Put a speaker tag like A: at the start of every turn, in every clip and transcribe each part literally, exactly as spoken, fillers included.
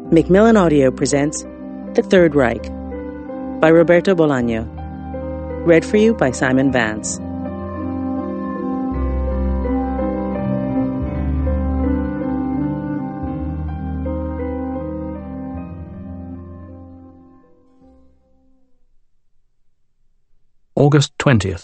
A: Macmillan Audio presents The Third Reich by Roberto Bolaño. Read for you by Simon Vance.
B: August twentieth.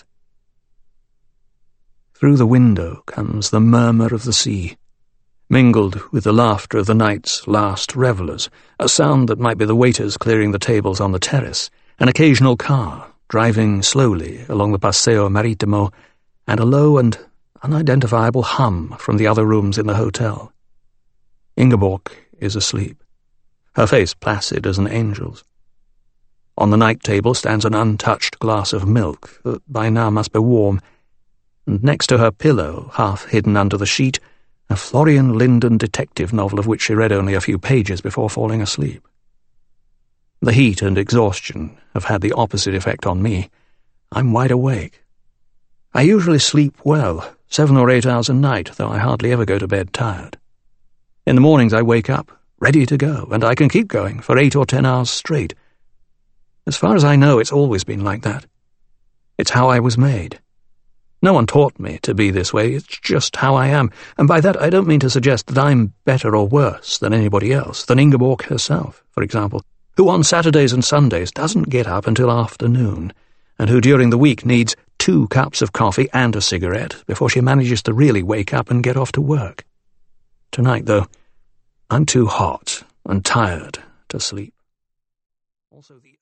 B: Through the window comes the murmur of the sea, mingled with the laughter of the night's last revellers, a sound that might be the waiters clearing the tables on the terrace, an occasional car driving slowly along the Paseo Maritimo, and a low and unidentifiable hum from the other rooms in the hotel. Ingeborg is asleep, her face placid as an angel's. On the night table stands an untouched glass of milk that by now must be warm, and next to her pillow, half hidden under the sheet, a Florian Linden detective novel of which she read only a few pages before falling asleep. The heat and exhaustion have had the opposite effect on me. I'm wide awake. I usually sleep well, seven or eight hours a night, though I hardly ever go to bed tired. In the mornings I wake up, ready to go, and I can keep going for eight or ten hours straight. As far as I know, it's always been like that. It's how I was made. No one taught me to be this way, it's just how I am, and by that I don't mean to suggest that I'm better or worse than anybody else, than Ingeborg herself, for example, who on Saturdays and Sundays doesn't get up until afternoon, and who during the week needs two cups of coffee and a cigarette before she manages to really wake up and get off to work. Tonight, though, I'm too hot and tired to sleep. Also, the